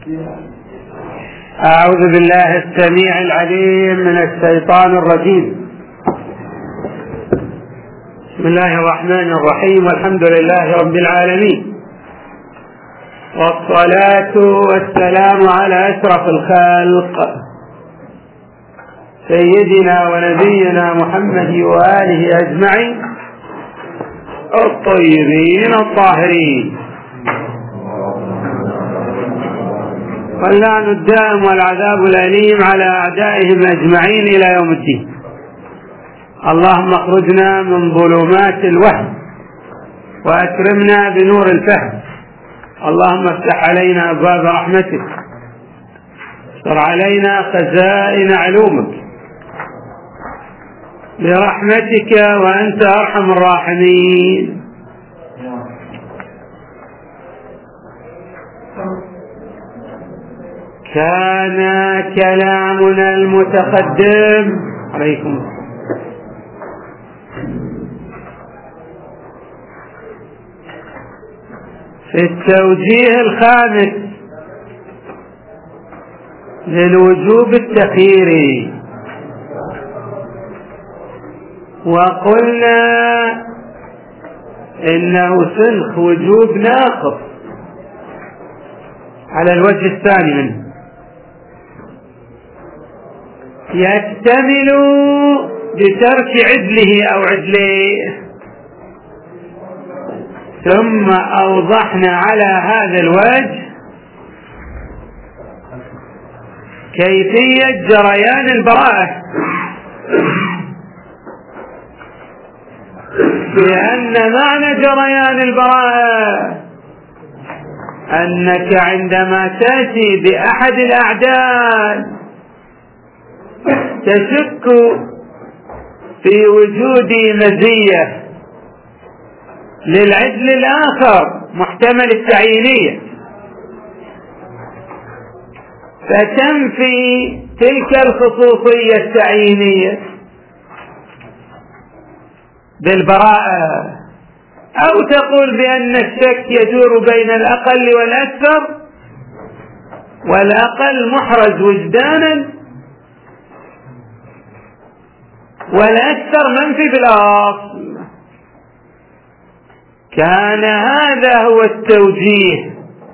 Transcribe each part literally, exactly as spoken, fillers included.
أعوذ بالله السميع العليم من الشيطان الرجيم. بسم الله الرحمن الرحيم، والحمد لله رب العالمين، والصلاة والسلام على أشرف الخلق سيدنا ونبينا محمد وآله أجمعين الطيبين الطاهرين، واللعن الدائم والعذاب الأليم على أعدائهم أجمعين إلى يوم الدين. اللهم اخرجنا من ظلمات الوهم وأكرمنا بنور الفهم. اللهم افتح علينا أبواب رحمتك، استر علينا خزائن علومك برحمتك وأنت أرحم الراحمين. كان كلامنا المتقدم عليكم في التوجيه الخامس للوجوب التخييري، وقلنا إنه سنخ وجوب ناقص على الوجه الثاني منه، يكتمل بترك عدله أو عدليه. ثم أوضحنا على هذا الوجه كيفية جريان البراءة، لأن معنى جريان البراءة أنك عندما تأتي بأحد الأعداد تشك في وجود مزية للعدل الآخر محتمل التعيينية، فتنفي تلك الخصوصية التعيينية بالبراءة، أو تقول بأن الشك يدور بين الأقل والأكثر، والأقل محرز وجدانا والأكثر منفي بالأصل. كان هذا هو التوجيه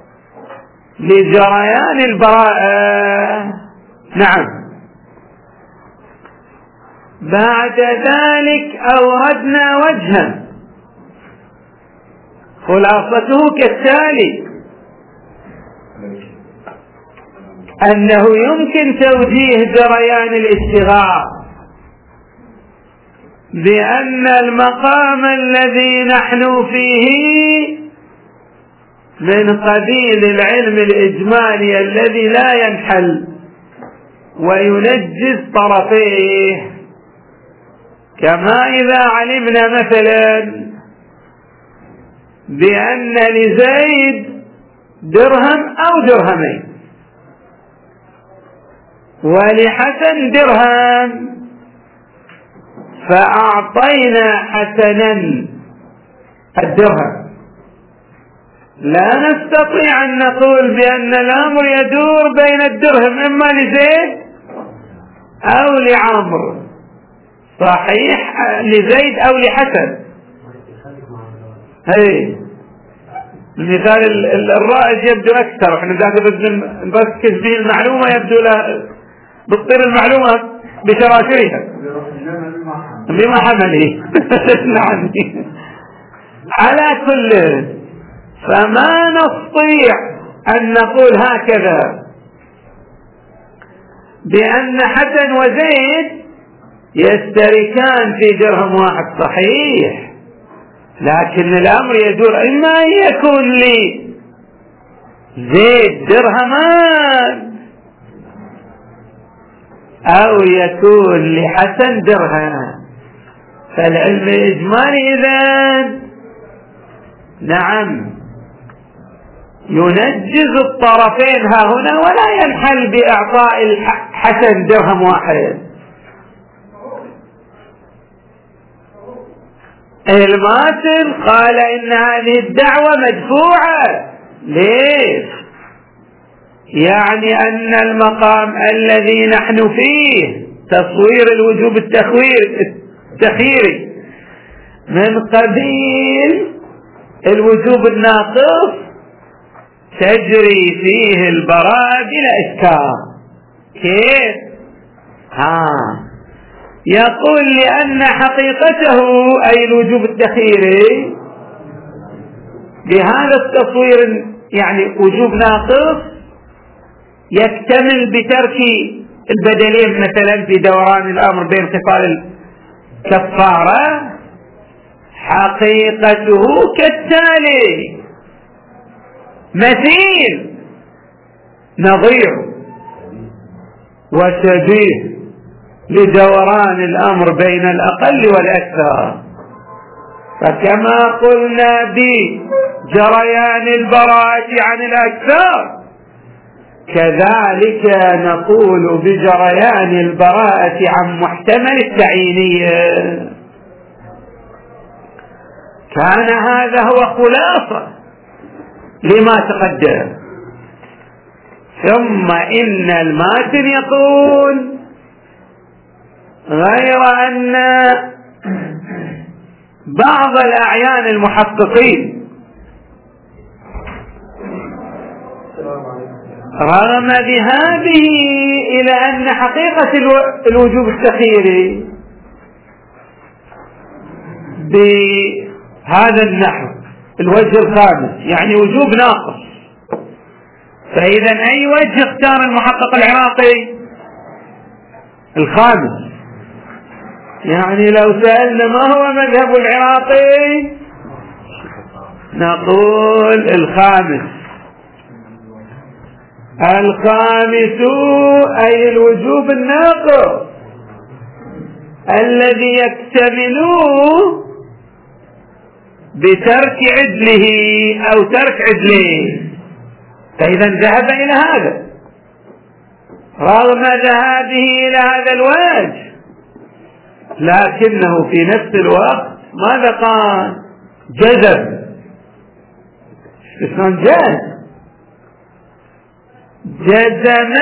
لجريان البراءة. نعم. بعد ذلك أوردنا وجها خلاصته كالتالي: أنه يمكن توجيه جريان الاشتغال بأن المقام الذي نحن فيه من قبيل العلم الإجمالي الذي لا ينحل وينجز طرفيه، كما إذا علمنا مثلا بأن لزيد درهم أو درهمين ولحسن درهم، فأعطينا حسنا الدرهم، لا نستطيع أن نقول بأن الأمر يدور بين الدرهم إما لزيد أو لعمرو، صحيح لزيد أو لحسن. هي المثال الرائج يبدو أكثر، احنا ذاك بدنا نركز به المعلومة، يبدو لا بتصير المعلومة بشراشرها بما حمله. نعم. على كل، فما نستطيع أن نقول هكذا بأن حسن وزيد يشتركان في درهم واحد، صحيح، لكن الأمر يدور إما أن يكون لي زيد درهمان أو يكون لحسن درهم. فالعلم الإجمالي إذن نعم ينجز الطرفين ها هنا ولا ينحل بإعطاء الحسن درهم واحد. الماتن قال إن هذه الدعوة مدفوعة. ليش؟ يعني أن المقام الذي نحن فيه تصوير الوجوب التخييري من قبيل الوجوب الناقص تجري فيه البراءة بلا إشكال. كيف؟ ها يقول لأن حقيقته أي الوجوب التخييري بهذا التصوير يعني وجوب ناقص يكتمل بترك البدلين مثلا في دوران الأمر بين خصال الكفارة. حقيقته كالتالي: مثيل نظير وشبيه لدوران الأمر بين الأقل والأكثر. فكما قلنا بجريان البراءة عن الأكثر كذلك نقول بجريان البراءة عن محتمل التعيينية. كان هذا هو خلاصة لما تقدم. ثم إن الماتن يقول: غير أن بعض الأعيان المحققين رغم ذهابه إلى أن حقيقة الوجوب التخييري بهذا النحو الوجه الخامس يعني وجوب ناقص، فإذا أي وجه اختار المحقق العراقي؟ الخامس. يعني لو سألنا ما هو مذهب العراقي نقول الخامس. الخامس أي الوجوب الناقص الذي يكتمل بترك عدله أو ترك عدله. فإذا ذهب إلى هذا رغم ذهابه إلى هذا الوجه، لكنه في نفس الوقت ماذا قال؟ جزم. شلون جزم؟ جزم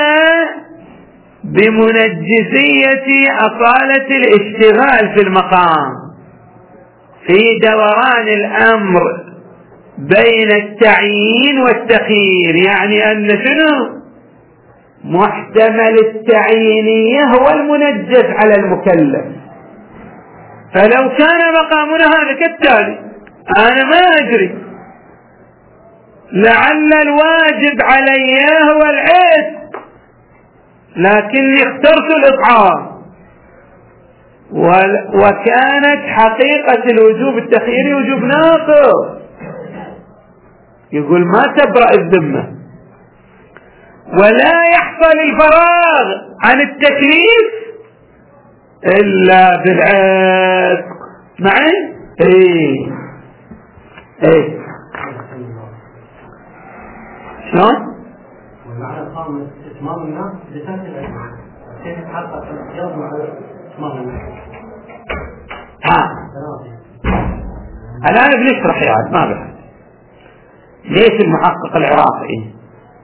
بمنجزية أصالة الاشتغال في المقام في دوران الأمر بين التعيين والتخيير. يعني أن شنو؟ محتمل التعيينية هو المنجز على المكلف. فلو كان مقامنا هذا كالتالي: أنا ما أدري، لعل الواجب علي هو العتق لكني اخترت الإطعام، وكانت حقيقة الوجوب التخييري وجوب ناقص، يقول ما تبرأ الذمة ولا يحصل الفراغ عن التكليف إلا بالعتق. معي؟ ايه ايه شلون؟ والمعنى الخامس إتمام الناس بترك العلم. كيف يتحقق الاختيار مع إتمام الناس؟ ها الآن بنشرح يعني ما بحث ليش المحقق العراقي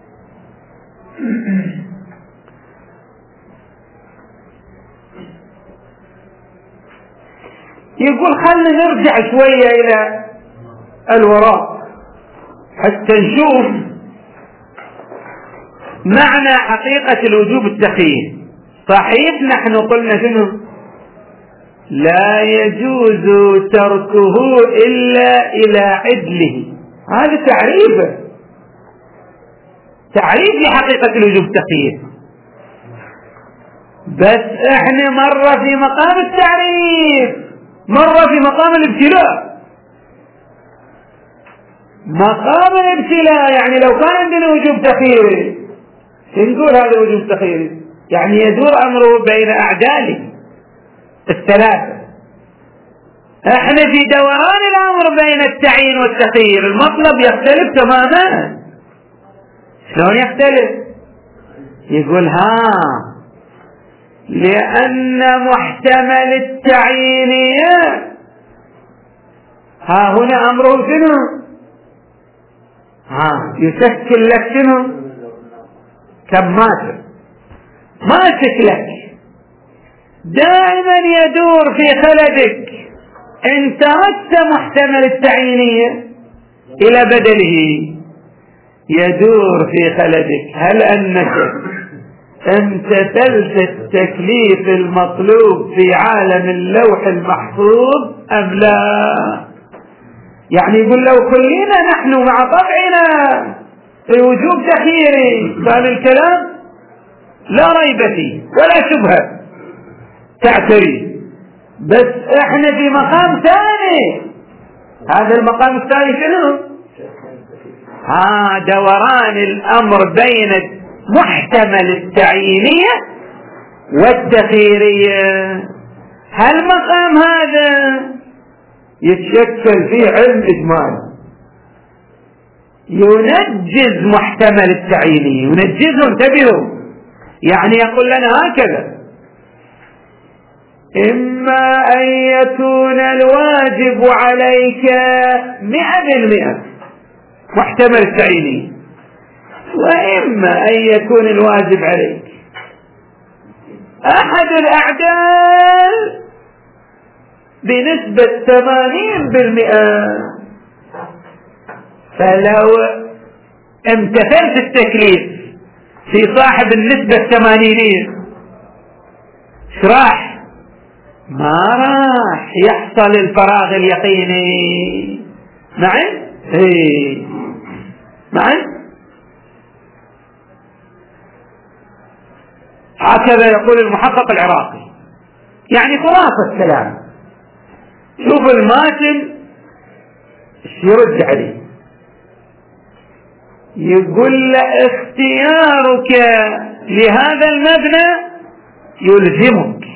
يقول خلنا نرجع شوية إلى الوراء حتى نشوف معنى حقيقة الوجوب التخيير. صحيح نحن قلنا شنو؟ لا يجوز تركه إلا إلى عدله. هذا تعريفه، تعريف لحقيقة الوجوب التخيير. بس احنا مرة في مقام التعريف، مرة في مقام الابتلاء. مقام الابتلاء يعني لو كان عندنا وجوب تخييري نقول هذا وجوب تخييري، يعني يدور أمره بين أعداله الثلاثة. احنا في دوران الأمر بين التعيين والتخيير المطلب يختلف تماما. شلون يختلف؟ يقول ها لأن محتمل التعيينية ها هنا أمره شنو؟ ها يشكل لك شنو؟ كم ماتر ماسك لك دائما يدور في خلدك، إن تركت محتمل التعيينية إلى بدله يدور في خلدك هل أنك امتثلت التكليف المطلوب في عالم اللوح المحفوظ أم لا. يعني يقول لو كلنا نحن مع طبعنا في وجوب تخييري كان الكلام لا ريب فيه ولا شبهة تعتري، بس احنا في مقام ثاني. هذا المقام الثاني شنو؟ ها دوران الأمر بين محتمل التعيينية والتخييرية. هالمقام هذا يتشكل فيه علم إجمالي ينجز محتمل التعيينية، ينجزه، انتبهوا، يعني يقول لنا هكذا: إما أن يكون الواجب عليك مئة بالمئة محتمل التعيينية، وإما أن يكون الواجب عليك أحد الأعدال بنسبة ثمانين بالمئة. فلو امتثلت التكليف في صاحب النسبة الثمانينية شراح ما راح يحصل الفراغ اليقيني. معي؟ ايه معي؟ هكذا يقول المحقق العراقي. يعني خلاصة الكلام، شوف الماتن ايش يرد عليه، يقول له اختيارك لهذا المبنى يلزمك،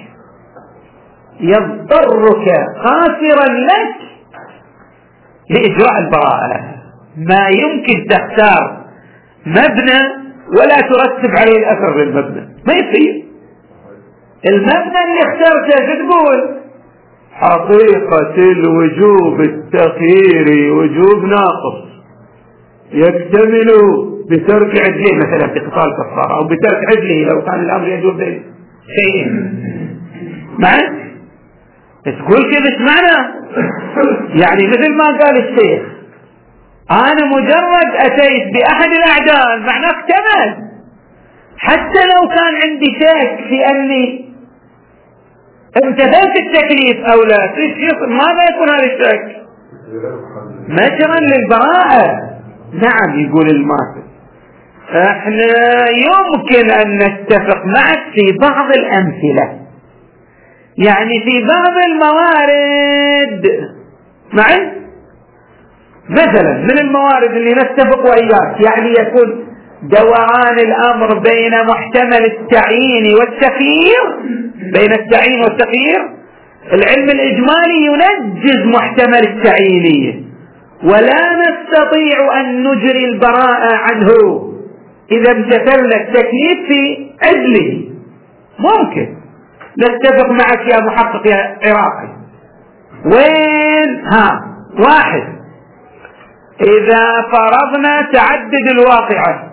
يضطرك قاصرا لك لإجراء البراءة. ما يمكن تختار مبنى ولا ترتب عليه الأثر للمبنى، ما يصير. المبنى اللي اخترته تقول حقيقة الوجوب التخييري وجوب ناقص يكتمل بترك عدله، مثلا في قتال كفارة، أو بترك عدله لو كان الأمر يجوز بين شيئين. معي؟ تقول كيف ايش معنى؟ يعني مثل ما قال الشيخ، أنا مجرد أتيت بأحد الأعداد معناه اكتمل، حتى لو كان عندي شك في أني امتثلت التكليف أو لا، ماذا يكون هذا الشك؟ مجرى للبراءة. نعم، يقول الماثل احنا يمكن أن نتفق معك في بعض الأمثلة، يعني في بعض الموارد. معي؟ مثلا من الموارد اللي نتفق وإياك، يعني يكون دوران الأمر بين محتمل التعيين والتخيير، بين التعيين والتخيير. العلم الإجمالي ينجز محتمل التعيينية، ولا نستطيع أن نجري البراءة عنه إذا امتثلنا التكليف في عدله. ممكن نتفق معك يا محقق يا عراقي. وين؟ ها واحد، إذا فرضنا تعدد الواقعة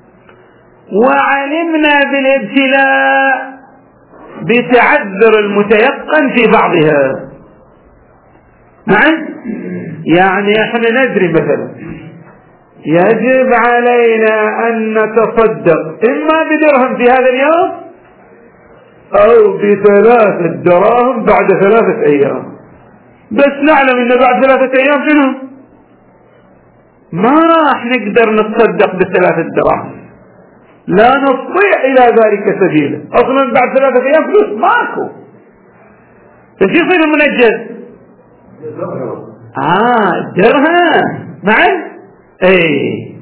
وعلمنا بالابتلاء بتعذر المتيقن في بعضها. معا؟ يعني احنا ندري مثلا يجب علينا أن نتصدق إما بدرهم في هذا اليوم أو بثلاثة دراهم بعد ثلاثة أيام، بس نعلم أن بعد ثلاثة أيام شنو؟ ما راح نقدر نتصدق بثلاثة دراهم، لا نستطيع إلى ذلك سبيلا، أصلا بعد ثلاثة أيام فلوس ماكو. فشو يصير المنجز؟ آه درهم. معا؟ ايه.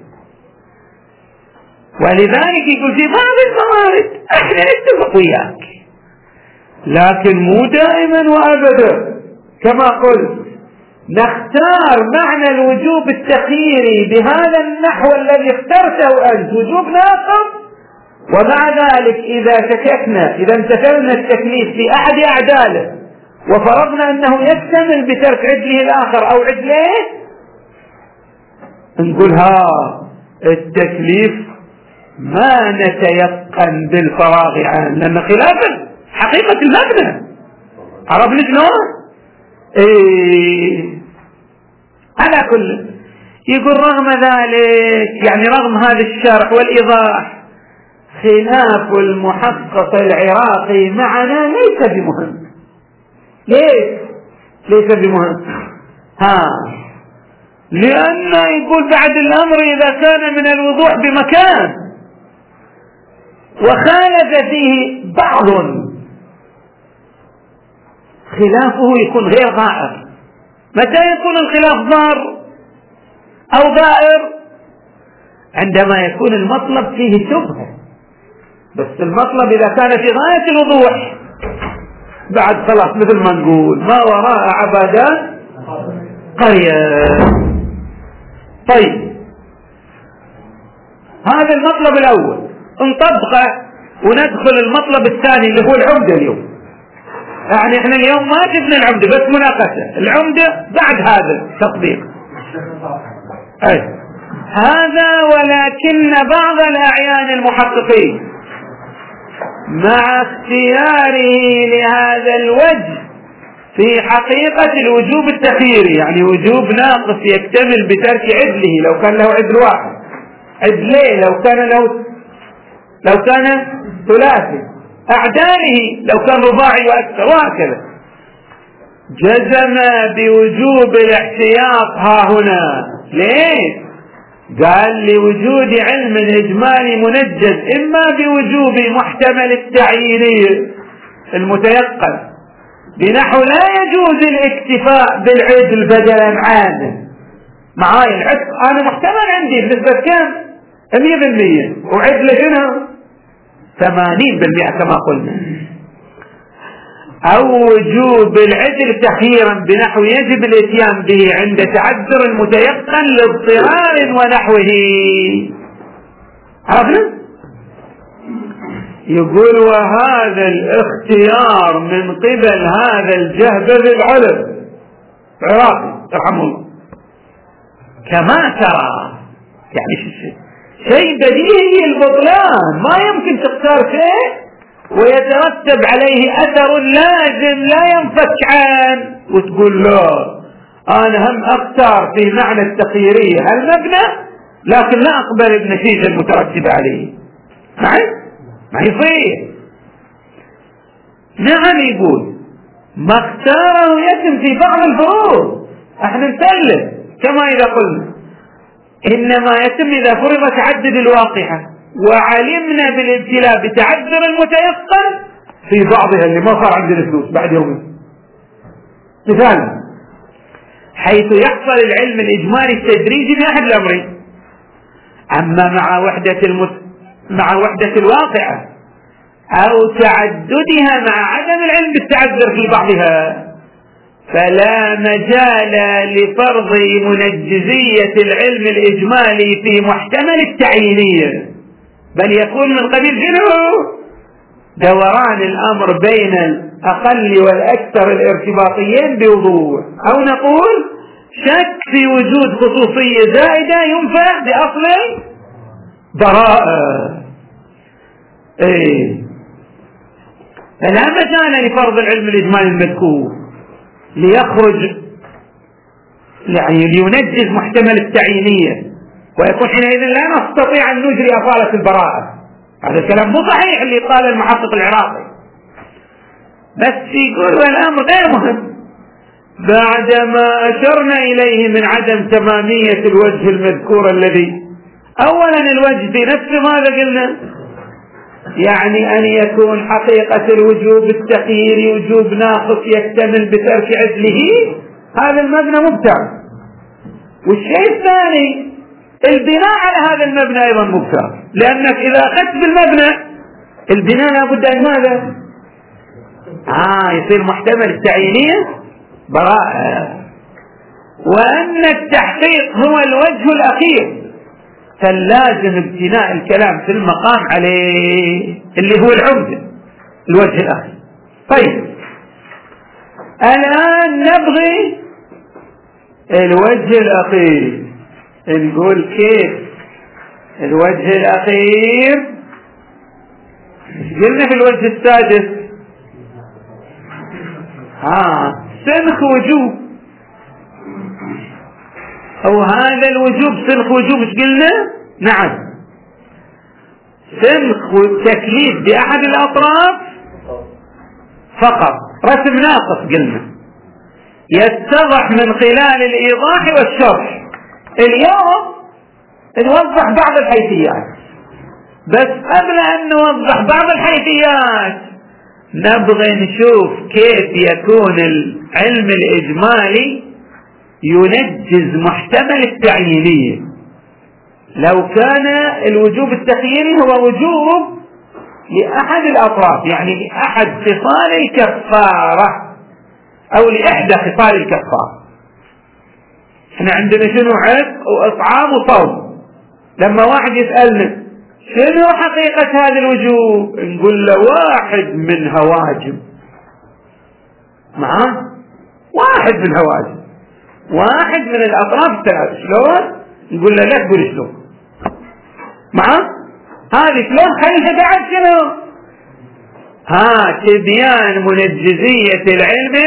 ولذلك يقول في بعض الموارد احنا نتفق وياك، لكن مو دائما وابدا. كما قلت نختار معنى الوجوب التخييري بهذا النحو الذي اخترته أنت، وجوب ناقص، ومع ذلك إذا شككنا، إذا امتثلنا التكليف في أحد أعداله وفرضنا أنه يكتمل بترك عدله الآخر أو عدله، نقول ها التكليف ما نتيقن بالفراغ عنه، لأن خلافا حقيقة المبنى. عرفنا شلون؟ إيه على كل يقول رغم ذلك، يعني رغم هذا الشرح والإيضاح، خلاف المحقق العراقي معنا ليس بمهم. ليش ليس بمهم؟ ها لأنه يقول بعد الأمر إذا كان من الوضوح بمكان وخالف فيه بعض، خلافه يكون غير ضائر. متى يكون الخلاف ضار أو ضائر؟ عندما يكون المطلب فيه شبهة، بس المطلب إذا كان في غاية الوضوح بعد خلاص مثل ما نقول ما وراء عبادات قرية. طيب هذا المطلب الأول نطبقه وندخل المطلب الثاني اللي هو العمدة. اليوم يعني احنا اليوم ما شفنا العمدة بس مناقشة العمدة بعد هذا التطبيق. أي هذا ولكن بعض الأعيان المحققين مع اختياره لهذا الوجه في حقيقة الوجوب التخييري، يعني وجوب ناقص يكتمل بترك عدله لو كان له عدل واحد، عدلين لو كان له لو كان ثلاثي، أعداله لو كان رباعي وأكثر، وهكذا. جزم بوجوب الاحتياط ها هنا. ليه؟ قال لوجود علم إجمالي منجز إما بوجوب محتمل التعيين المتيقن بنحو لا يجوز الاكتفاء بالعدل بدلا عنه. معاي العدل أنا محتمل عندي بنسبة كم؟ مية بالمية، وعدل هنا ثمانين بالمئة كما قلنا. أو وجوب العدل تخييرا بنحو يجب الاتيان به عند تعذر المتيقن لاضطرار ونحوه. عرفنا؟ يقول وهذا الاختيار من قبل هذا الجهبذ العلم العراقي رحمه الله كما ترى، يعني شيء بديهي البطلان، ما يمكن تختار شيء ويترتب عليه أثر لازم لا ينفك عنه وتقول لا أنا هم أختار في معنى التخييرية المبنى لكن لا أقبل النتيجة المترتبة عليه. معي؟ ما يصير. نعم يقول ما اختاره يتم في بعض الفروض، احنا نسلم كما إذا قلنا، إنما يتم إذا فرض تعدد الواقعة وعلمنا بالابتلاء بتعذر المتيقن في بعضها اللي ما صار عندنا فلوس بعد يومين. مثال حيث يحصل العلم الإجمالي التدريجي بأحد الأمرين، أما مع وحدة المت... مع وحدة الواقعة أو تعددها مع عدم العلم بالتعذر في بعضها فلا مجال لفرض منجزية العلم الإجمالي في محتمل التعيينية، بل يكون من قبيل شنو؟ دوران الأمر بين الأقل والأكثر الارتباطيين بوضوح، أو نقول شك في وجود خصوصية زائدة ينفع بأصل براءة. إيه فلا مجال لفرض العلم الإجمالي المذكور ليخرج يعني لينجز محتمل التعيينية، ويكون حينئذ لا نستطيع أن نجري أصالة البراءة. هذا الكلام مو صحيح اللي قال المحقق العراقي، بس يقول والأمر غير مهم بعدما أشرنا إليه من عدم تمامية الوجه المذكور الذي أولا الوجه في نفس ماذا قلنا، يعني أن يكون حقيقة الوجوب التخييري وجوب ناقص يكتمل بترك عدله، هذا المبنى مبتع. والشيء الثاني البناء على هذا المبنى أيضا مبتع، لأنك إذا أخذت بالمبنى البناء لابد أن ماذا آه يصير محتمل التعيينية براءة، وأن التحقيق هو الوجه الأخير، فلازم ابتناء الكلام في المقام عليه اللي هو العمدة الوجه الأخير. طيب الآن نبغي الوجه الأخير، نقول كيف الوجه الأخير قلنا في الوجه السادس ها سنخ وجوب، أو هذا الوجوب سنخ وجوب مش قلنا؟ نعم، سنخ والتكليف بأحد الأطراف فقط، رسم ناقص قلنا يتضح من خلال الإيضاح والشرح. اليوم نوضح بعض الحيثيات، بس قبل أن نوضح بعض الحيثيات نبغى نشوف كيف يكون العلم الإجمالي ينجز محتمل التعيينية. لو كان الوجوب التخييري هو وجوب لأحد الأطراف، يعني لأحد خصال الكفارة أو لإحدى خصال الكفارة. احنا عندنا شنو؟ عتق وإطعام وصوم. لما واحد يسألنا شنو حقيقة هذا الوجوب، نقول له واحد منها واجب. معاه واحد منها واجب، واحد من الأطراف الثلاث. شلون؟ نقول له لا تقول شلون. معاه هذه شلون؟ خليها بعد شنو؟ ها تبيان منجزية العلم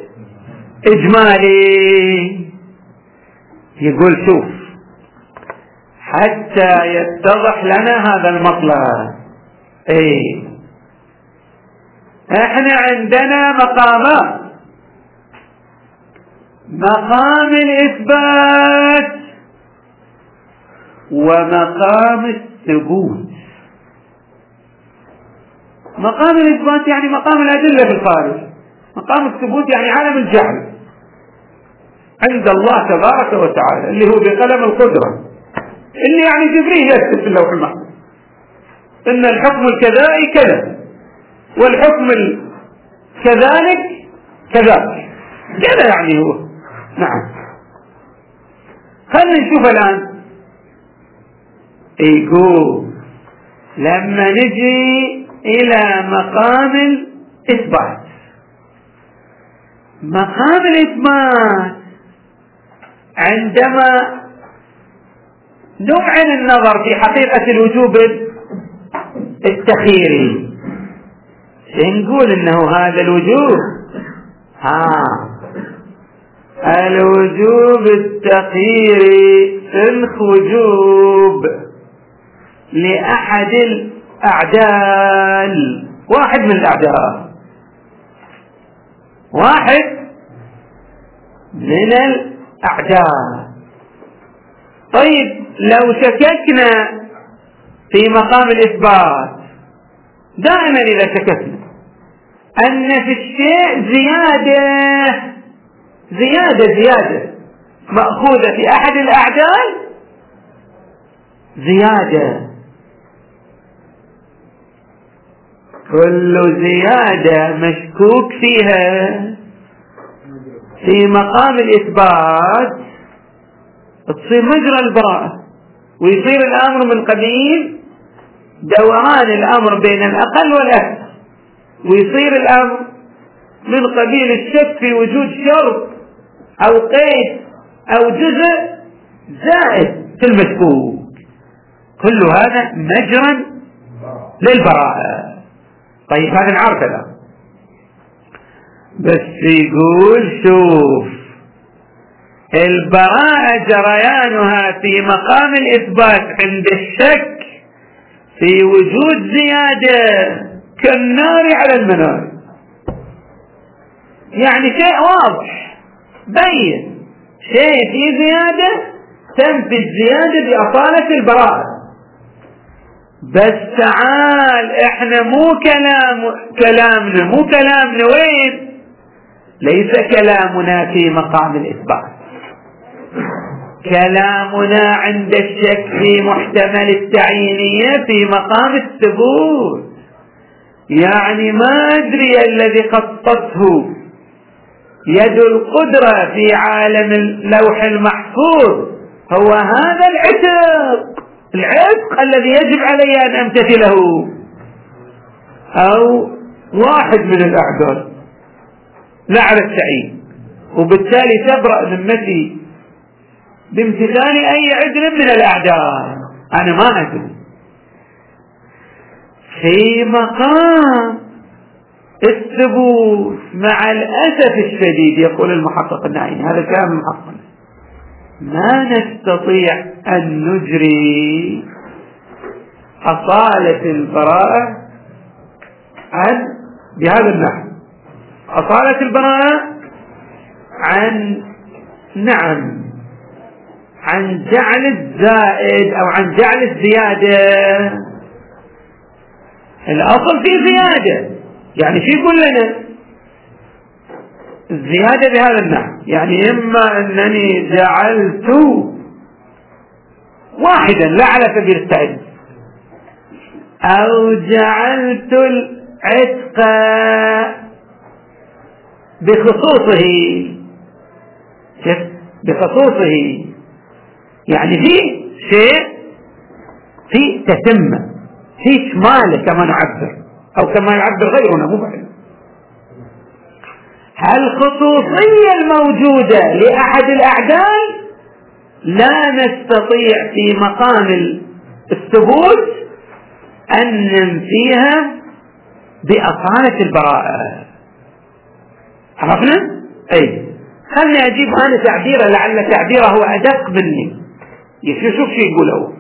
الإجمالي. يقول شوف حتى يتضح لنا هذا المطلب. ايه احنا عندنا مقامات: مقام الإثبات ومقام الثبوت. مقام الإثبات يعني مقام الأدلة في الخارج، مقام الثبوت يعني عالم الجهل عند الله تبارك وتعالى اللي هو بقلم القدرة، اللي يعني جبريل يكتب في اللوح المحفوظ إن الحكم الكذائي كذا والحكم كذلك كذلك كذا، يعني هو. نعم، خلينا نشوف الآن. يقول لما نجي إلى مقام الإثبات، مقام الإثبات عندما نمعن النظر في حقيقة الوجوب التخييري نقول إنه هذا الوجوب ها الوجوب التخييري سنخ وجوب لأحد الأعدال، واحد من الأعدال، واحد من الأعدال. طيب لو شككنا في مقام الإثبات، دائما إذا شككنا أن في الشيء زيادة زيادة زيادة مأخوذة في أحد الأعدال، زيادة، كل زيادة مشكوك فيها في مقام الإثبات تصير مجرى البراءة، ويصير الأمر من قبيل دوران الأمر بين الأقل والأكثر، ويصير الأمر من قبيل الشك في وجود شرط أو قيد أو جزء زائد في المشكوك. كل هذا مجرى للبراءة. طيب هذا نعرفه الآن، بس يقول شوف البراءة جريانها في مقام الإثبات عند الشك في وجود زيادة كالنار على المنار، يعني شيء واضح بين شيء في زيادة تنفي الزيادة بأصالة البراءة. بس تعال احنا مو كلام كلامنا مو كلامنا وين؟ ليس كلامنا في مقام الإثبات، كلامنا عند الشك في محتمل التعيينية في مقام الثبوت. يعني ما أدري الذي خطته يد القدرة في عالم اللوح المحفوظ هو هذا العتق العتق الذي يجب علي أن أمتثله، أو واحد من الأعذار لا على التعيين، وبالتالي تبرأ ذمتي بامتثال أي عدل من الأعذار. أنا ما أدري. في مقام الثبوت مع الأسف الشديد يقول المحقق النعيمي، هذا كلام المحقق، ما نستطيع أن نجري أصالة البراءة عن بهذا النحو، أصالة البراءة عن نعم عن جعل الزائد أو عن جعل الزيادة. الأصل في زيادة، يعني شو يقول لنا الزيادة بهذا النحو؟ يعني إما أنني جعلت واحدا لا على سبيل التعدد، أو جعلت العتق بخصوصه بخصوصه يعني في شيء في تتمة، في شماله كما نعبر أو كما يعبر غيرنا مو بعد. الخصوصية الموجودة لأحد الأعداد لا نستطيع في مقام الثبوت أن ننفيها بأصالة البراءة. عرفنا؟ أي خلني أجيب أنا تعبيره لعل تعبيره هو أدق مني. شوف شوف شو يقوله،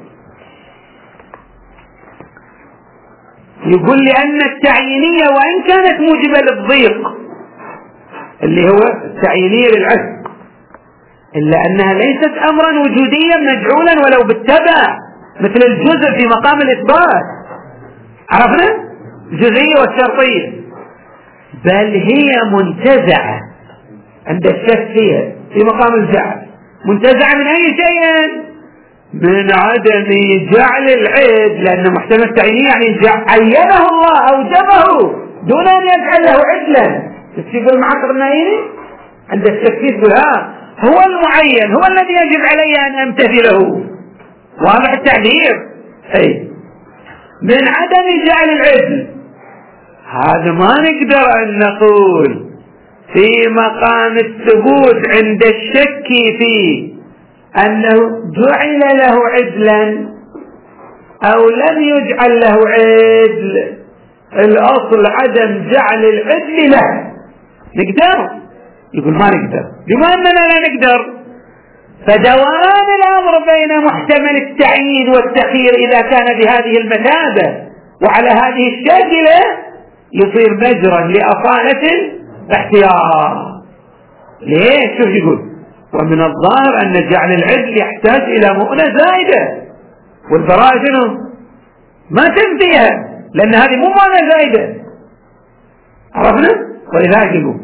يقول لأن التعيينية وإن كانت موجبة للضيق اللي هو التعيينية للعسق، إلا أنها ليست أمرا وجوديا مجعولا ولو بالتبع مثل الجزء في مقام الإثبات. عرفنا؟ الجزئية والشرطية، بل هي منتزعة عند الشك فيها في مقام الجعل. منتزعة من أي شيء؟ من عدم جعل العيد، لأن محتمل التعيين يعني عينه الله أوجبه دون أن يجعل له عدلا. تقول المعقد النائي عند الشك يقول ها هو المعين هو الذي يجب علي أن أمتثله، واضح التعبير؟ أي من عدم جعل العدل. هذا ما نقدر أن نقول في مقام الثبوت عند الشك فيه أنه جعل له عدلا أو لم يجعل له عدل. الأصل عدم جعل العدل له. نقدر؟ يقول ما نقدر. بما أننا لا نقدر فدوام الأمر بين محتمل التعيين والتخيير إذا كان بهذه المثابة وعلى هذه الشاكلة يصير مجرا لأصالة الاحتياط. ليه؟ شوف يقول ومن الظاهر أن جعل العدل يحتاج إلى مؤنة زائدة، والبراءة شنو؟ ما تنفيها لأن هذه مو مؤنة زائدة. عرفنا؟ ولذلك يقول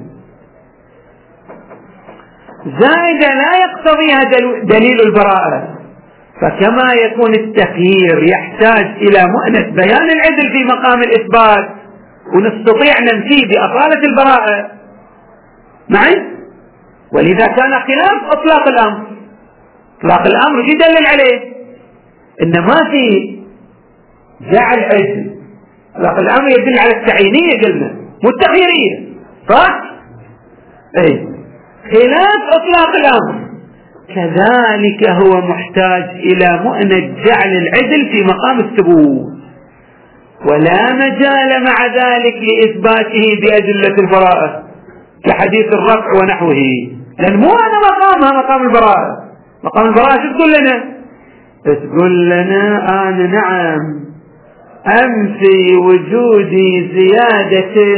زائدة لا يقتضيها دليل البراءة، فكما يكون التخيير يحتاج إلى مؤنة بيان العدل في مقام الإثبات ونستطيع ننفيه بأصالة البراءة معي، ولذا كان خلاف اطلاق الامر. اطلاق الامر يدلل عليه ان ما في جعل عدل. اطلاق الامر يدل على التعيينيه قلنا مو التخييريه، صح؟ اي خلاف اطلاق الامر كذلك هو محتاج الى مؤنة جعل العدل في مقام الثبوت، ولا مجال مع ذلك لاثباته بادله البراءه كحديث الرفع ونحوه، لأن مو أنا مقامها مقام البراءة. مقام البراءة شو تقول لنا؟ تقول لنا أنا نعم أنفي وجودي زيادة،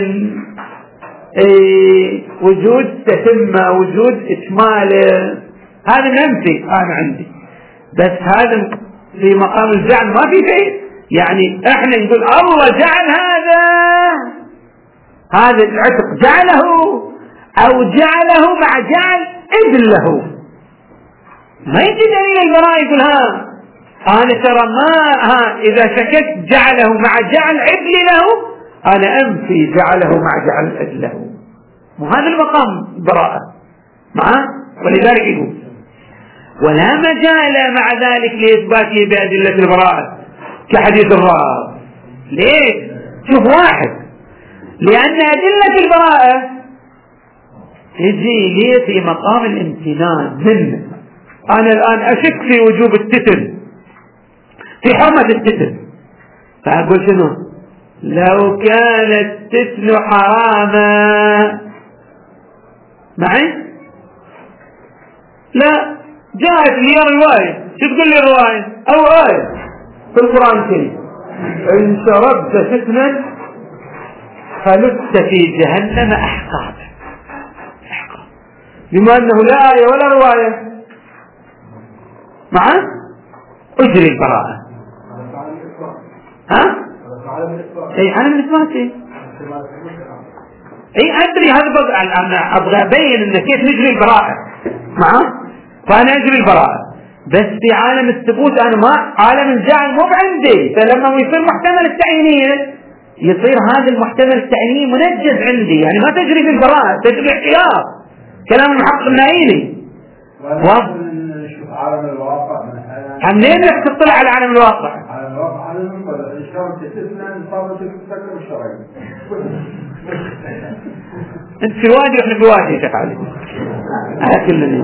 اي وجود تتمة وجود إكمال، هذا ننفي أنا عندي، بس هذا في مقام الجعل ما في شيء. يعني احنا نقول الله جعل هذا هذا العتق جعله أو جعله مع جعل إذن له، ما يجي دليل البراءة يقول ها أنا ترى ما ها إذا شككت جعله مع جعل عدل له أنا أنفي جعله مع جعل عدل له، مو هذا المقام براءة معه. ولذلك يقول ولا مجال مع ذلك لإثباته بأدلة البراءة كحديث الراب. ليه؟ شوف واحد، لأن أدلة البراءة تجي لي في مقام الامتنان منه. أنا الآن أشك في وجوب التتن، في حرمة التتن. فأقول شنو؟ لو كان التتن حراما معي؟ لا، جاءت لي رواية. شو تقول لي الرواية؟ أو آية في القرآن الكريم: إن شربت تتنا فلست في جهنم أحقابا. بما أنه لا آية ولا رواية معه أجري البراءة. ها؟ أي عالم الإثبات. أي أدري هذا. أنا أبغى أبين إن كيف نجري البراءة معه، فأنا أجري البراءة. بس في عالم الثبوت أنا ما، عالم الجعل مو بعندي. فلما يصير محتمل التعيينية يصير هذا المحتمل التعييني منجز عندي، يعني ما تجري في البراءة، تجري احتياط. كلام المحقق النائيني. نشوف عالم الواقع من منين لك تطلع على عالم الواقع؟ عالم الواقع عالم المنطلق الشرط تسمع نصابة التفكر الشرعي. انت في وادي واحنا في وادي يا شيخ علي. أكلني.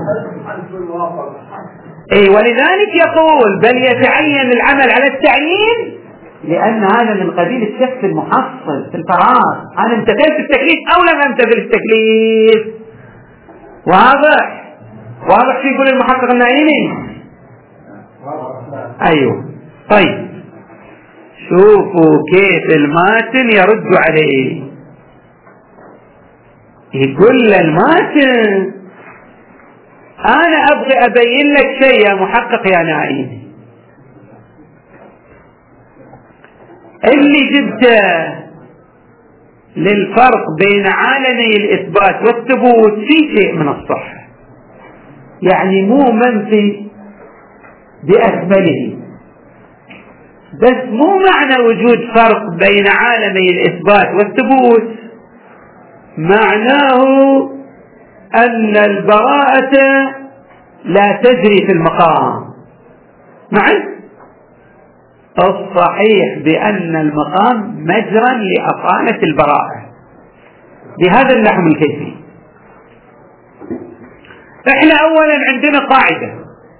اي ولذلك يقول بل يتعين العمل على التعيين، لأن هذا من قبيل الشك المحصل في الفراغ. أنا امتثلت التكليف أو لم أمتثل التكليف. واضح؟ واضح في يقول المحقق النائمي. أيوه. طيب شوفوا كيف الماتن يرد عليه. يقول الماتن: أنا أبغي أبين لك شيء يا محقق يا نائمي. اللي جبته للفرق بين عالمي الإثبات والثبوت في شيء من الصحة، يعني مو منفي بأكمله، بس مو معنى وجود فرق بين عالمي الإثبات والثبوت معناه أن البراءة لا تجري في المقام. معي؟ الصحيح بأن المقام مجرى لأصالة البراءة بهذا النحو الكيفي. احنا اولا عندنا قاعدة: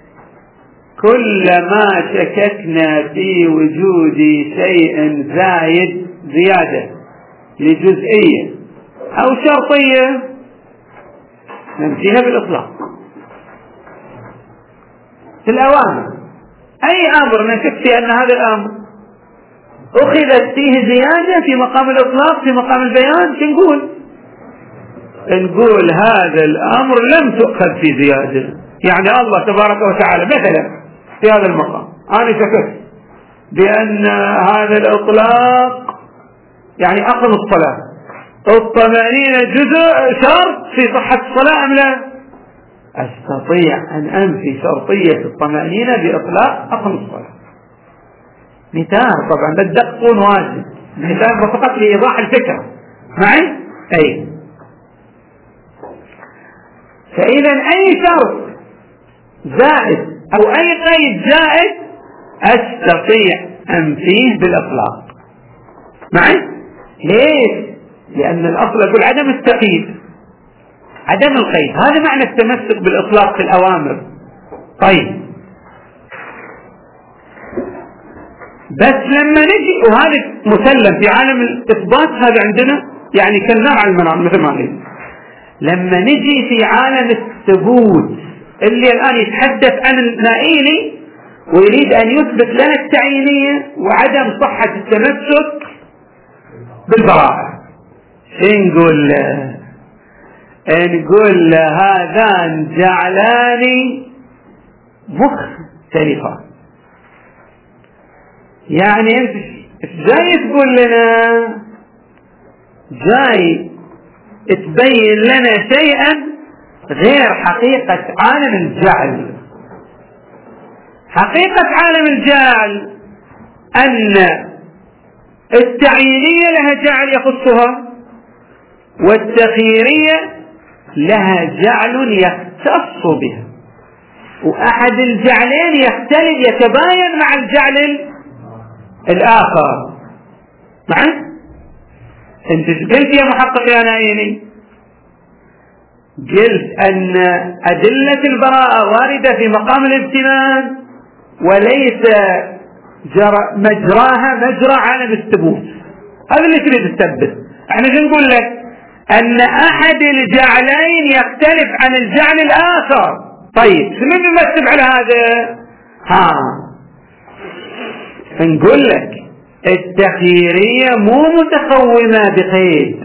كلما شككنا في وجود شيء زايد زيادة لجزئية او شرطية نمشيها بالاطلاق. في الاوامر اي امر نشك في ان هذا الامر اخذت فيه زيادة في مقام الاطلاق في مقام البيان، شو نقول؟ نقول هذا الامر لم تؤخذ في زيادة. يعني الله تبارك وتعالى مثلا في هذا المقام انا شككت بان هذا الاطلاق يعني اقم الصلاة الطمأنينة جزء شرط في صحة الصلاة ام لا؟ استطيع ان انفي شرطية الطمأنينة باطلاق اقم الصلاة. مثال طبعا بالدقق طول واجب، مثال فقط لايضاح الفكرة. معي؟ اي. فاذا اي شرط زائد او اي قيد زائد استطيع انفيه بالاطلاق. معي؟ ليش؟ لان الاصل يقول عدم التقييد عدم القيد، هذا معنى التمسك بالاطلاق في الاوامر. طيب بس لما نجي، وهذا مسلم في عالم الاثبات، هذا عندنا يعني كالنار على المنار مثل ما قلت. لما نجي في عالم الثبوت اللي الان يتحدث عن النائيني ويريد ان يثبت لنا التعيينية وعدم صحة التمسك بالبراءة، شو نقول له؟ نقول له هذان جعلان مختلفان. يعني انت جاي تقول لنا، جاي تبين لنا شيئا غير حقيقة عالم الجعل. حقيقة عالم الجعل أن التعيينية لها جعل يخصها والتخييرية لها جعل يختص بها، وأحد الجعلين يختلف يتباين مع الجعل الآخر. معي؟ انت قلت يا محقق يا نائيني، قلت أن أدلة البراءة واردة في مقام الامتنان وليس جرى مجراها مجرى عالم الثبوت. هذا اللي تريد تثبت. احنا شو نقول لك؟ ان احد الجعلين يختلف عن الجعل الاخر. طيب شنو بيمثل على هذا؟ ها نقول لك التخييرية مو متقومة بقيد.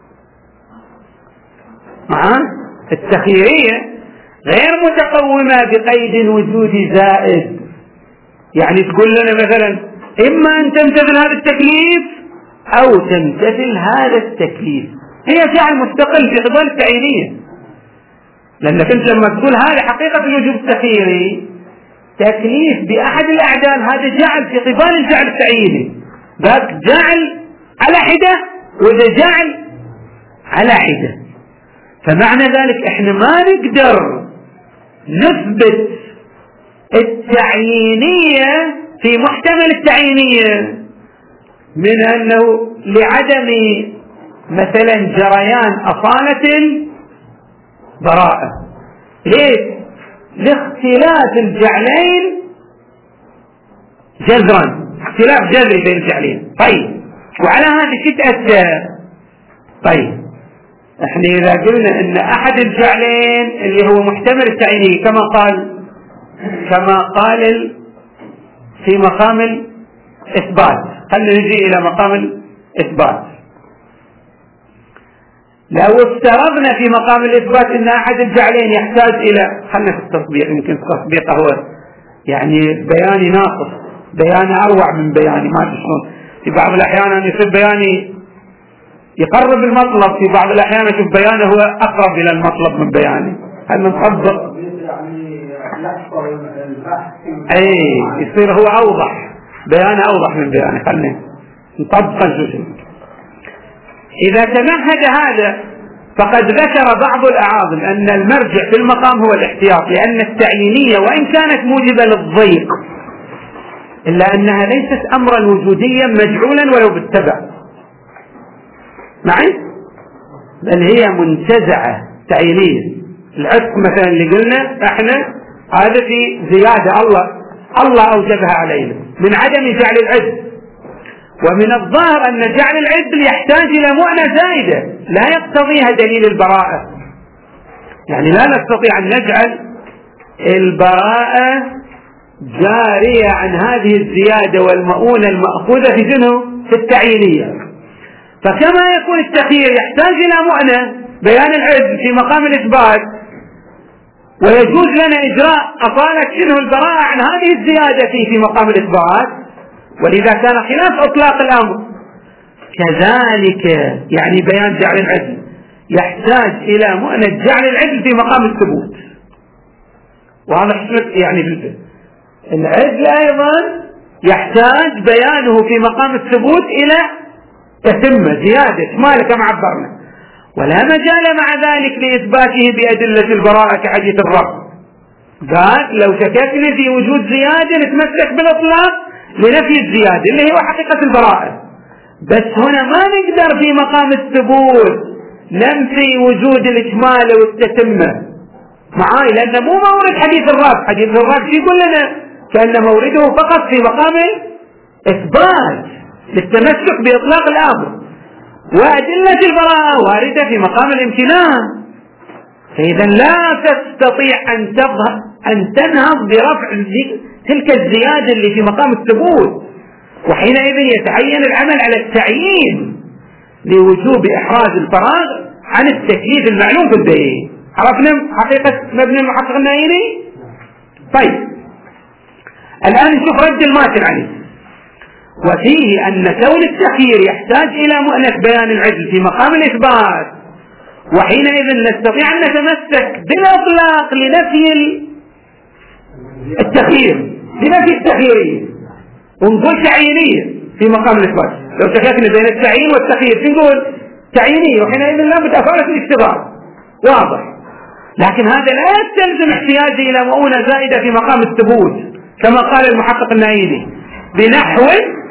ها التخييرية غير متقومة بقيد وجودي زائد. يعني تقول لنا مثلا اما ان تمتثل هذا التكليف او تمتثل هذا التكليف. هي فعل مستقل في قبال التعيينية، لانك انت لما تقول هذه حقيقة الوجوب التخييري تكليف باحد الاعدال، هذا جعل في قبال الجعل التعييني. ذاك جعل على حدة وذا جعل على حدة. فمعنى ذلك احنا ما نقدر نثبت التعيينية في محتمل التعيينية من انه لعدم مثلا جريان اصالة البراءة. ليش؟ لاختلاف الجعلين جذرا، اختلاف جذري بين الجعلين. طيب وعلى هذا شو تأثر؟ طيب احنا اذا قلنا ان احد الجعلين اللي هو محتمل التعييني كما قال كما قال في مقام الاثبات، خلينا نجي الى مقام الاثبات. لو افترضنا في مقام الاثبات ان احد الجعلين يحتاج الى، خلنا في التطبيق، يمكن التطبيق هو يعني بياني ناقص، بياني اروع من بياني، ما ادري شلون. في بعض الاحيان يصير بياني يقرب المطلب، في بعض الاحيان اشوف بيانه هو اقرب الى المطلب من بياني. هل نطبق؟ اي يصير هو اوضح، بيانه اوضح من بياني. خلينا نطبق نشوف. اذا تمهد هذا فقد ذكر بعض الاعاظم ان المرجع في المقام هو الاحتياط، لان التعيينية وان كانت موجبة للضيق الا انها ليست امرا وجوديا مجعولا ولو بالتبع معي، بل هي منتزعة تعيينية. العتق مثلا اللي قلنا احنا هذا في زيادة الله الله اوجبها علينا من عدم جعل العد، ومن الظاهر ان جعل العد يحتاج الى مؤنة زائدة لا يقتضيها دليل البراءة. يعني لا نستطيع ان نجعل البراءة جارية عن هذه الزيادة والمؤونة المأخوذة في جنه في التعيينية. فكما يكون التخيير يحتاج الى مؤنة بيان العد في مقام الاثبات، ويجوز لنا اجراء اصالة شنه البراءة عن هذه الزيادة في في مقام الاثبات، ولذا كان خلاف اطلاق الامر. كذلك يعني بيان جعل العدل يحتاج الى مؤنة جعل العدل في مقام الثبوت. وهذا يعني العدل ايضا يحتاج بيانه في مقام الثبوت الى تتمة زيادة شمال كما عبرنا، ولا مجال مع ذلك لإثباته بأدلة البراءة كحديث الرب. قال لو شككنا في وجود زيادة نتمسك بالإطلاق لنفي الزيادة اللي هو حقيقة البراءة. بس هنا ما نقدر في مقام الثبوت ننفي وجود الإجمال والتتمة معاي، لأنه مو مورد حديث الرب. حديث الرب يقول لنا كأن مورده فقط في مقام الإثبات للتمسك بإطلاق الأمر، وأدلة البراءة واردة في مقام الامتنان. فإذا لا تستطيع أن تظهر أن تنهض برفع تلك الزيادة اللي في مقام الثبوت، وحينئذ يتعين العمل على التعيين لوجوب إحراز الفراغ عن التكليف المعلوم في الدليل. عرفنا حقيقة مبني المحقق النائري؟ طيب الآن نشوف رد الماتن عليه. وفيه أن كون التخيير يحتاج إلى مؤنة بيان العدل في مقام الإثبات، وحينئذ نستطيع أن نتمسك بالإطلاق لنفي التخيير لنفي التخييرية ونقول تعيينية في مقام الإثبات. لو شككنا بين التعيين والتخيير نقول تعيينية، وحينئذ لا متأفعلة الاشتغال واضح. لكن هذا لا يستلزم احتياجه إلى مؤونة زائدة في مقام الثبوت كما قال المحقق النائلي بنحو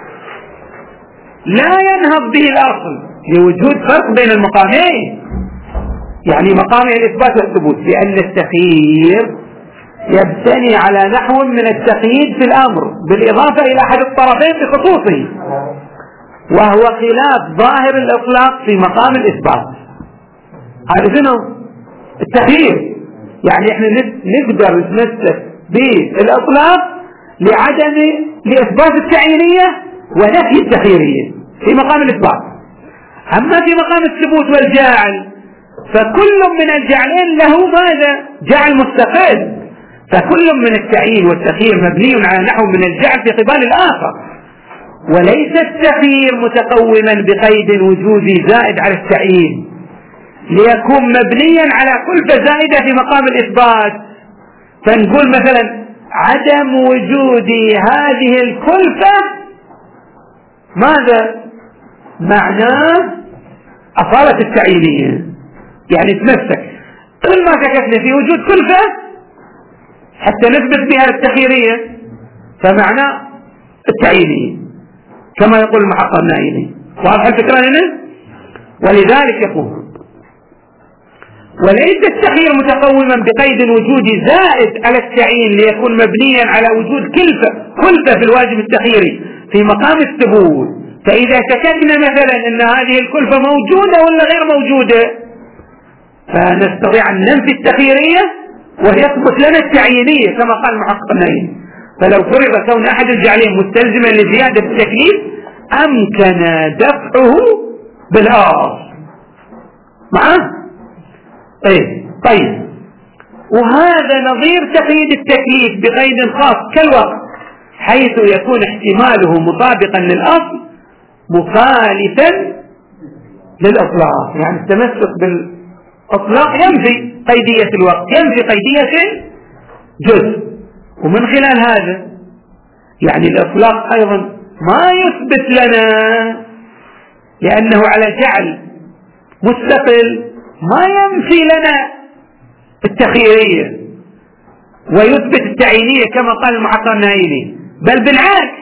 لا ينهض به الأصل لوجود فرق بين المقامين، يعني مقام الإثبات والثبوت، لأن التخيير يبتني على نحو من التقييد في الأمر بالإضافة إلى أحد الطرفين بخصوصه، وهو خلاف ظاهر الإطلاق في مقام الإثبات. هذا شنو؟ التخيير. يعني احنا نقدر نتمسك بالإطلاق لعدم لإثبات التعيينية ونفي التخييرية في مقام الإثبات. أما في مقام الثبوت والجعل فكل من الجعلين له ماذا؟ جعل مستقل، فكل من التعيين والتخيير مبني على نحو من الجعل في قبال الآخر، وليس التخيير متقوما بقيد وجودي زائد على التعيين ليكون مبنيا على كلفة زائدة في مقام الإثبات. فنقول مثلا عدم وجود هذه الكلفة ماذا؟ معناه أصالة التعيينية، يعني تمسك كل ما سكتنا في وجود كلفة حتى نثبت بها التخييرية فمعناه التعيينية كما يقول المحقق النائلي. واضح الفكرة هنا؟ ولذلك يقول وليس التخيير متقوما بقيد وجودي زائد على التعيين ليكون مبنيا على وجود كلفة كلفة في الواجب التخييري في مقام الثبوت. فإذا شككنا مثلا أن هذه الكلفة موجودة ولا غير موجودة فنستطيع أن ننفي التخييرية ويثبت لنا التعيينية كما قال المحقق النائلي. فلو فرض كون أحد الجعلين مستلزما لزيادة التكليف أمكن دفعه بالآخر معه. ايه طيب، وهذا نظير تقييد التكليف بقيد خاص كالوقت حيث يكون احتماله مطابقا للأصل مخالفا للإطلاق. يعني التمسك بالإطلاق ينفي قيدية الوقت، ينفي قيدية جزء، ومن خلال هذا يعني الإطلاق أيضا ما يثبت لنا لأنه على جعل مستقل ما ينفي لنا التخييرية ويثبت التعيينية كما قال المحقق النائلي، بل بالعكس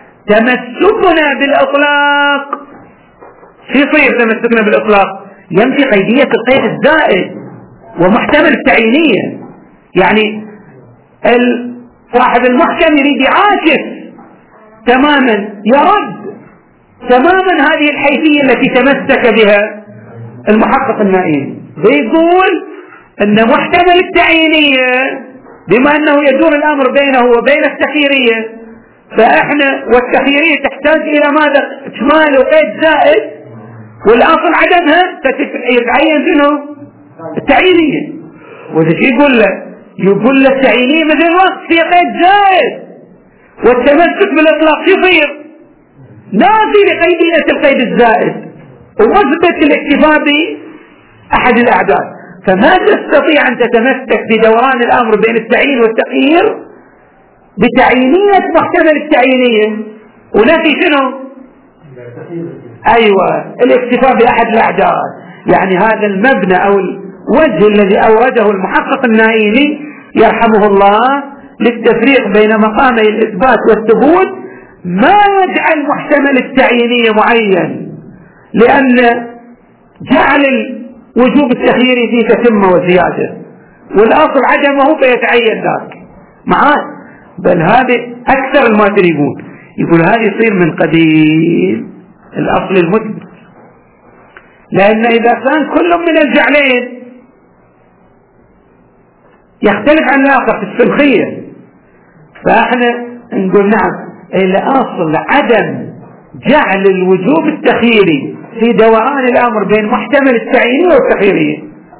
تمسكنا بالإطلاق في صير تمسكنا بالإطلاق ينفي قيدية القيد الزائد ومحتمل التعيينية. يعني صاحب المحكم يريد يعاكس تماما، يرد تماما هذه الحيثية التي تمسك بها المحقق النائلي، بيقول ان محتمل التعيينية بما انه يدور الامر بينه وبين التخييرية فاحنا والتخييرية تحتاج الى ماذا؟ اكمال وقيد زائد والاصل عدمها فتتعين شنو؟ التعيينية. وده شو يقول له؟ يقول له التعيينية مثل الوقت في قيد زائد والتمسك بالاطلاق يصير نافي لقيدية القيد الزائد ومثبت الاكتفاء بأحد الأعداد. فما تستطيع أن تتمسك بدوران الأمر بين التعيين والتخيير بتعيينية محتمل التعيينية ونفي شنو؟ أيوة الاكتفاء بأحد الأعداد. يعني هذا المبنى أو الوجه الذي أورده المحقق النائلي يرحمه الله للتفريق بين مقامي الإثبات والثبوت ما يجعل محتمل التعيينية معين، لأن جعل الوجوب التخييري فيه تتمة وزيادة والأصل عدمه فيتعين ذاك معاه. بل هذه أكثر الماتريدون يقول هذه يصير من قديم الأصل المثبت، لأن إذا كان كل من الجعلين يختلف عن الآخر في السلخية فإحنا نقول نعم الأصل عدم جعل الوجوب التخييري في دوران الأمر بين محتمل التعيينية والتخييرية.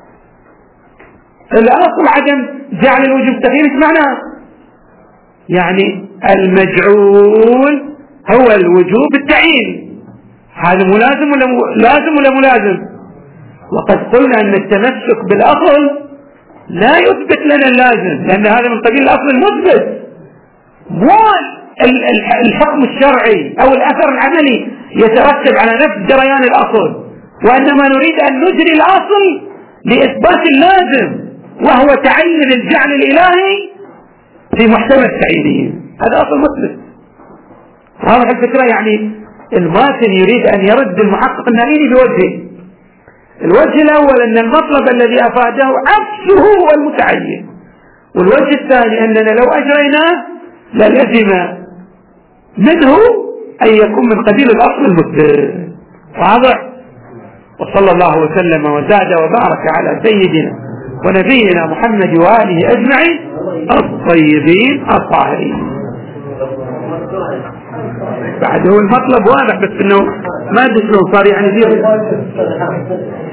الأصل عدم جعل الوجوب التخييري ايش معناه؟ يعني المجعول هو الوجوب التعييني، هذا ملازم ولا م... لازم ولا ملازم؟ وقد قلنا أن التمسك بالأصل لا يثبت لنا اللازم لأن هذا من قبيل الأصل المثبت، مو الحكم الشرعي أو الأثر العملي يترتب على نفس جريان الأصل، وإنما نريد أن نجري الأصل لإثبات اللازم وهو تعين الجعل الإلهي في محتوى التعيينية. هذا أصل مثبت. هذه الفكرة. يعني الماتن يريد أن يرد المحقق النائلي بوجهين. الوجه الأول أن المطلب الذي أفاده عكسه هو المتعين، والوجه الثاني أننا لو أجريناه للزم منه أن يكون من قبيل الأصل المسلم. واضح؟ وصلى الله وسلم وزاد وبارك على سيدنا ونبينا محمد وآله أجمعين الطيبين الطاهرين. بعد هو المطلب واضح، بس انه ما ادري شلون صار يعني زي